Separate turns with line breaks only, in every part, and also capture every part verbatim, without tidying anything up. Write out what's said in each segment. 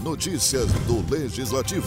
Notícias do Legislativo.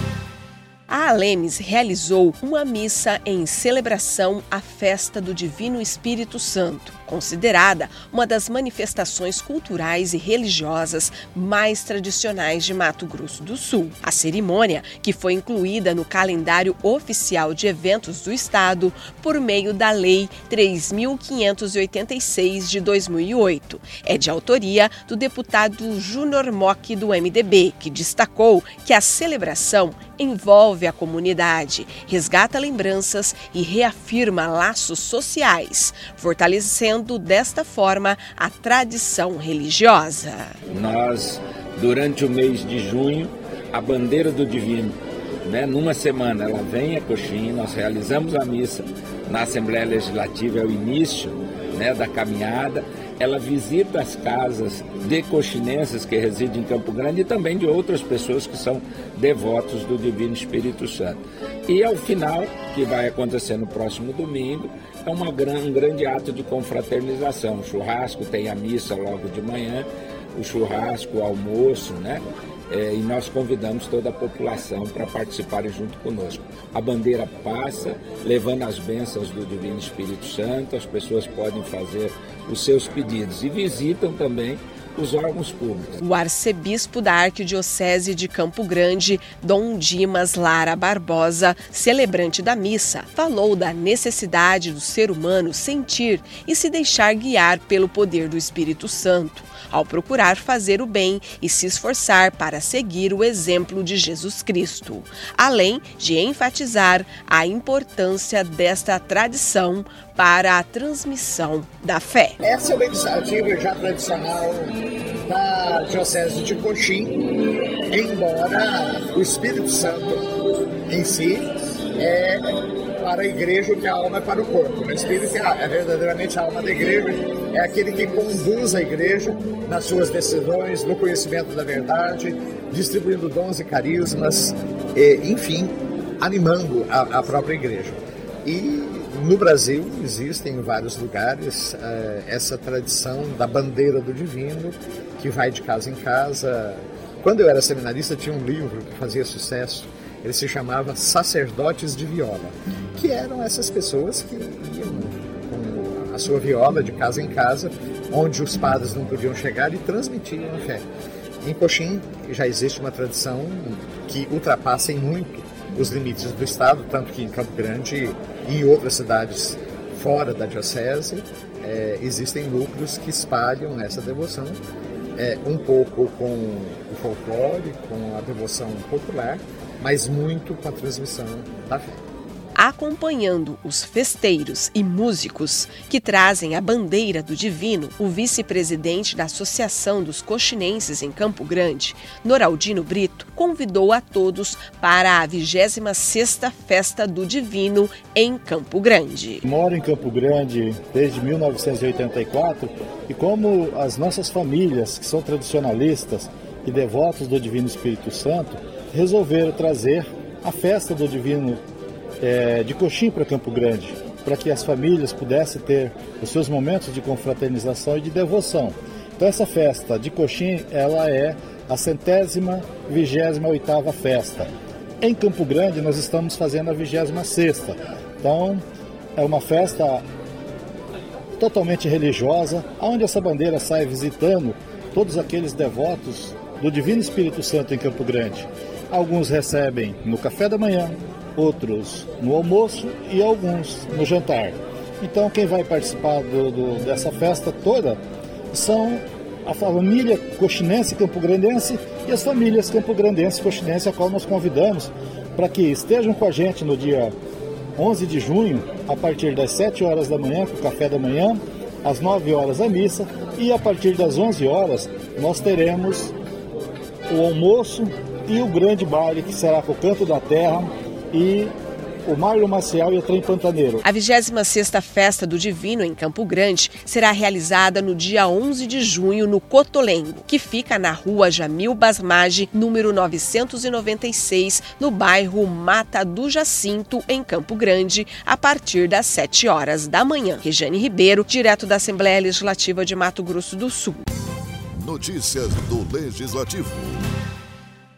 A Alemes realizou uma missa em celebração à festa do Divino Espírito Santo, considerada uma das manifestações culturais e religiosas mais tradicionais de Mato Grosso do Sul. A cerimônia, que foi incluída no calendário oficial de eventos do Estado por meio da Lei três mil quinhentos e oitenta e seis de dois mil e oito, é de autoria do deputado Júnior Mock do M D B, que destacou que a celebração envolve a comunidade, resgata lembranças e reafirma laços sociais, fortalecendo desta forma a tradição religiosa.
Nós, durante o mês de junho, a bandeira do Divino, né, numa semana ela vem a Coxim, nós realizamos a missa na Assembleia Legislativa, é o início, né, da caminhada. Ela visita as casas de coxinenses que residem em Campo Grande e também de outras pessoas que são devotos do Divino Espírito Santo. E ao final, que vai acontecer no próximo domingo, é uma, um grande ato de confraternização. O churrasco, tem a missa logo de manhã, o churrasco, o almoço, né? É, e nós convidamos toda a população para participarem junto conosco. A bandeira passa, levando as bênçãos do Divino Espírito Santo, as pessoas podem fazer os seus pedidos e visitam também os órgãos públicos.
O arcebispo da Arquidiocese de Campo Grande, Dom Dimas Lara Barbosa, celebrante da missa, falou da necessidade do ser humano sentir e se deixar guiar pelo poder do Espírito Santo, ao procurar fazer o bem e se esforçar para seguir o exemplo de Jesus Cristo, além de enfatizar a importância desta tradição para a transmissão da fé.
Essa é uma iniciativa já tradicional da Diocese de Coxim, embora o Espírito Santo em si é para a igreja o que a alma é para o corpo. O Espírito é verdadeiramente a alma da igreja, é aquele que conduz a igreja nas suas decisões, no conhecimento da verdade, distribuindo dons e carismas, e, enfim, animando a, a própria igreja. E no Brasil existem em vários lugares uh, essa tradição da bandeira do divino, que vai de casa em casa. Quando eu era seminarista tinha um livro que fazia sucesso, ele se chamava Sacerdotes de Viola, que eram essas pessoas que iam com a sua viola de casa em casa, onde os padres não podiam chegar, e transmitiam a fé. Em Coxim já existe uma tradição que ultrapassa em muito os limites do Estado, tanto que em Campo Grande e em outras cidades fora da diocese é, existem núcleos que espalham essa devoção, é, um pouco com o folclore, com a devoção popular, mas muito com a transmissão da fé.
Acompanhando os festeiros e músicos que trazem a bandeira do Divino, o vice-presidente da Associação dos Coxinenses em Campo Grande, Noraldino Brito, convidou a todos para a vigésima sexta Festa do Divino em Campo Grande.
Moro em Campo Grande desde mil novecentos e oitenta e quatro e como as nossas famílias, que são tradicionalistas e devotos do Divino Espírito Santo, resolveram trazer a Festa do Divino É, de Coxim para Campo Grande, para que as famílias pudessem ter os seus momentos de confraternização e de devoção. Então essa festa de Coxim, ela é a centésima vigésima oitava festa. Em Campo Grande nós estamos fazendo a vigésima sexta. Então é uma festa totalmente religiosa, onde essa bandeira sai visitando todos aqueles devotos do Divino Espírito Santo em Campo Grande. Alguns recebem no café da manhã, outros no almoço e alguns no jantar. Então quem vai participar do, do, dessa festa toda são a família coxinense campograndense e as famílias campograndense coxinense, a qual nós convidamos para que estejam com a gente no dia onze de junho, a partir das sete horas da manhã, com o café da manhã, às nove horas a missa, e a partir das onze horas nós teremos o almoço e o grande baile, que será com o Canto da Terra e o Marlon Maciel e o Trem Pantaneiro.
A vigésima sexta Festa do Divino em Campo Grande será realizada no dia onze de junho no Cotolengo, que fica na rua Jamil Basmage, número novecentos e noventa e seis, no bairro Mata do Jacinto, em Campo Grande, a partir das sete horas da manhã. Rejane Ribeiro, direto da Assembleia Legislativa de Mato Grosso do Sul.
Notícias do Legislativo.